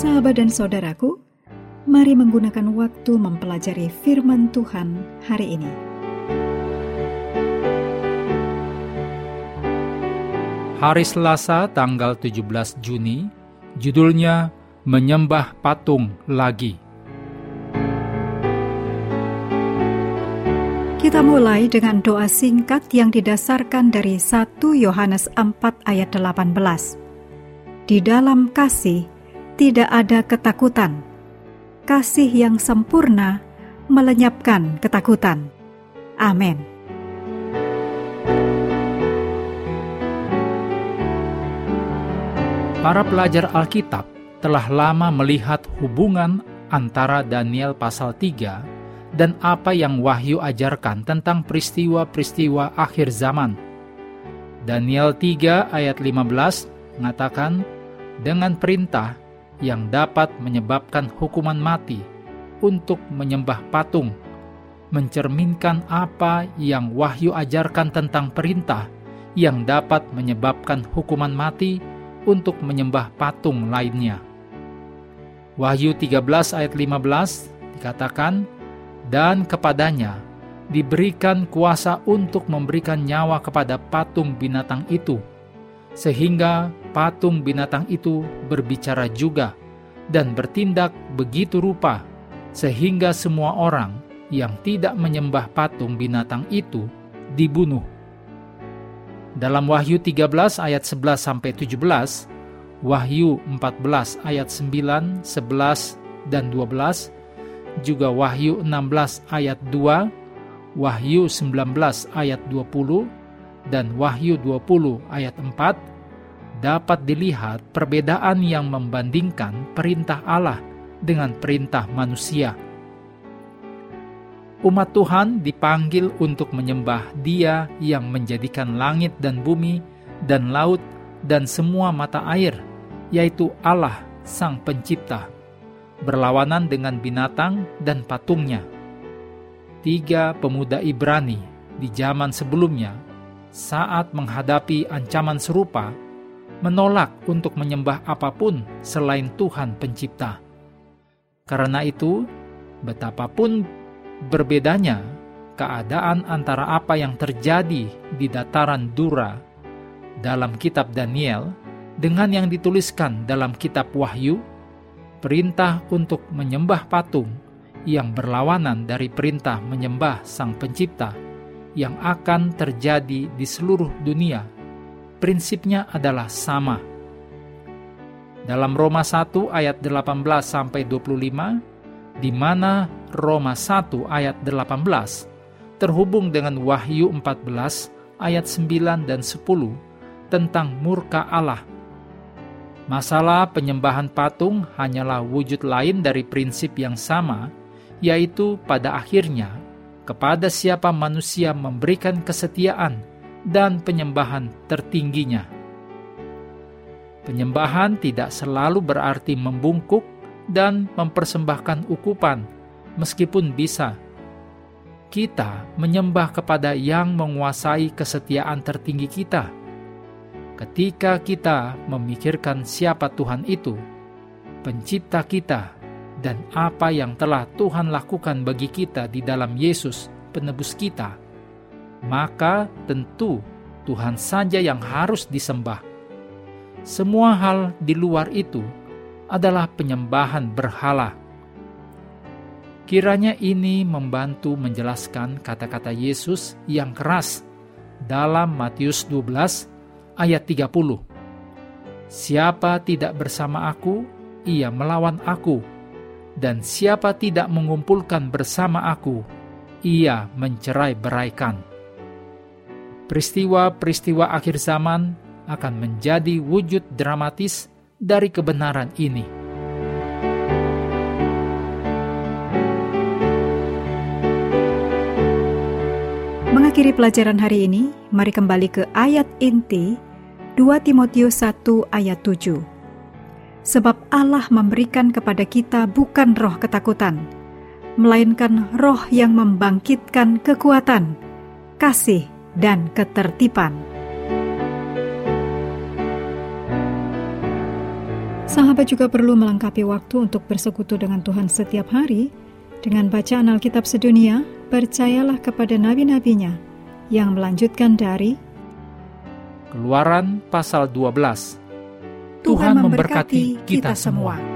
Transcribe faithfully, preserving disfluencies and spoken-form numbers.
Sahabat dan saudaraku, mari menggunakan waktu mempelajari firman Tuhan hari ini. Hari Selasa tanggal tujuh belas Juni, judulnya Menyembah Patung Lagi. Kita mulai dengan doa singkat yang didasarkan dari satu Yohanes empat ayat delapan belas. Di dalam kasih tidak ada ketakutan. Kasih yang sempurna melenyapkan ketakutan. Amin. Para pelajar Alkitab telah lama melihat hubungan antara Daniel pasal tiga dan apa yang Wahyu ajarkan tentang peristiwa-peristiwa akhir zaman. Daniel tiga ayat lima belas mengatakan, dengan perintah yang dapat menyebabkan hukuman mati untuk menyembah patung, mencerminkan apa yang Wahyu ajarkan tentang perintah yang dapat menyebabkan hukuman mati untuk menyembah patung lainnya. Wahyu tiga belas ayat lima belas dikatakan, dan kepadanya diberikan kuasa untuk memberikan nyawa kepada patung binatang itu, sehingga patung binatang itu berbicara juga dan bertindak begitu rupa, sehingga semua orang yang tidak menyembah patung binatang itu dibunuh. Dalam Wahyu tiga belas ayat sebelas sampai tujuh belas, Wahyu empat belas ayat sembilan, sebelas, dan dua belas, juga Wahyu enam belas ayat dua, Wahyu sembilan belas ayat dua puluh, dan Wahyu dua puluh ayat empat, dapat dilihat perbedaan yang membandingkan perintah Allah dengan perintah manusia. Umat Tuhan dipanggil untuk menyembah Dia yang menjadikan langit dan bumi dan laut dan semua mata air, yaitu Allah Sang Pencipta, berlawanan dengan binatang dan patungnya. Tiga pemuda Ibrani di zaman sebelumnya, saat menghadapi ancaman serupa, menolak untuk menyembah apapun selain Tuhan Pencipta. Karena itu, betapapun berbedanya keadaan antara apa yang terjadi di dataran Dura dalam kitab Daniel dengan yang dituliskan dalam kitab Wahyu, perintah untuk menyembah patung yang berlawanan dari perintah menyembah Sang Pencipta yang akan terjadi di seluruh dunia, prinsipnya adalah sama. Dalam Roma satu ayat delapan belas sampai dua puluh lima, di mana Roma satu ayat delapan belas terhubung dengan Wahyu empat belas ayat sembilan dan sepuluh tentang murka Allah. Masalah penyembahan patung hanyalah wujud lain dari prinsip yang sama, yaitu pada akhirnya kepada siapa manusia memberikan kesetiaan dan penyembahan tertingginya. Penyembahan tidak selalu berarti membungkuk dan mempersembahkan ukupan, meskipun bisa. Kita menyembah kepada yang menguasai kesetiaan tertinggi kita. Ketika kita memikirkan siapa Tuhan itu, Pencipta kita, dan apa yang telah Tuhan lakukan bagi kita di dalam Yesus, penebus kita, maka tentu Tuhan saja yang harus disembah. Semua hal di luar itu adalah penyembahan berhala. Kiranya ini membantu menjelaskan kata-kata Yesus yang keras dalam Matius dua belas ayat tiga puluh. Siapa tidak bersama aku, ia melawan aku, dan siapa tidak mengumpulkan bersama aku, ia mencerai-beraikan. Peristiwa-peristiwa akhir zaman akan menjadi wujud dramatis dari kebenaran ini. Mengakhiri pelajaran hari ini, mari kembali ke ayat inti dua Timotius satu ayat tujuh. Sebab Allah memberikan kepada kita bukan roh ketakutan, melainkan roh yang membangkitkan kekuatan, kasih, dan ketertiban. Sahabat juga perlu melengkapi waktu untuk bersekutu dengan Tuhan setiap hari dengan bacaan Alkitab sedunia. Percayalah kepada nabi-nabinya yang melanjutkan dari Keluaran pasal dua belas. Tuhan memberkati kita semua.